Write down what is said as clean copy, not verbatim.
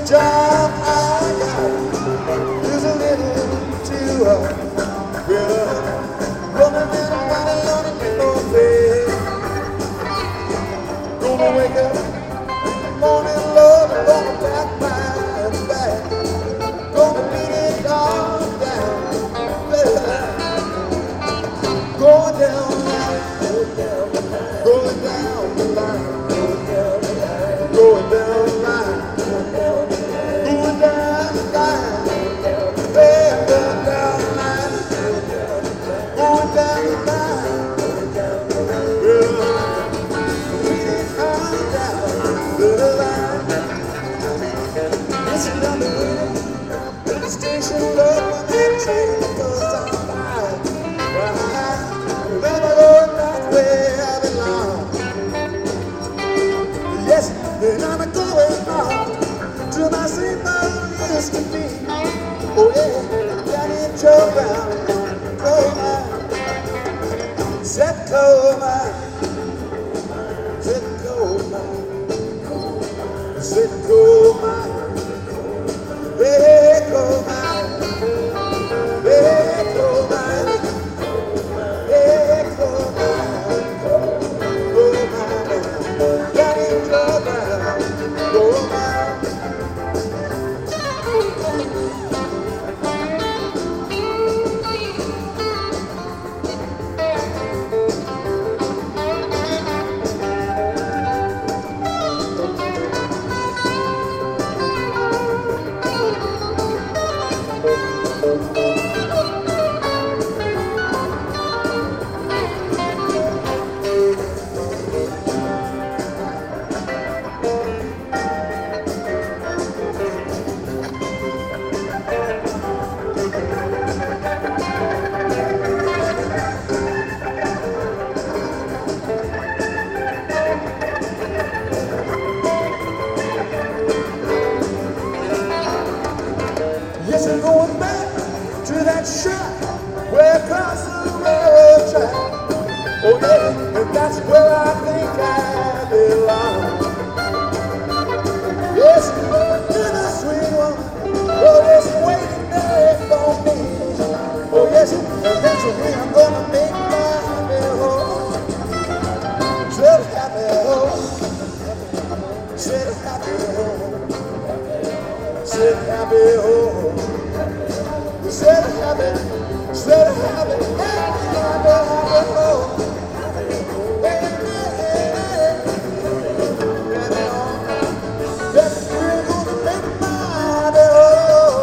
job I got is a little too good. Running out of money on a little bed. Gonna wake up morning, love, and gonna pack my bag. Gonna beat it all down. Going down the line, going down the line, going down the line, going down the line, going down the line, going down the line, going down the line, going down the line, going down the line, beat it all down the line. Listen on the way to the station, love when that train goes on by. Remember going back where I belong. Yes, then I'm going on to my same boat used to be. Oh yeah, Danny Joe Brown, coal mine, set coal mine, set coal mine, set coal mine, hey coal mine, hey coal mine. Yes, I'm going back to that shop where across the railroad track. Oh yeah, and that's where I think I belong. Yes, in a sweet one, oh yes, waiting there for me. Oh yes, and that's where I'm gonna make my happy home. Said happy home, said happy home, said happy home. Said happy, said happy, happy, happy, happy home. That's where I'm gonna make my happy home.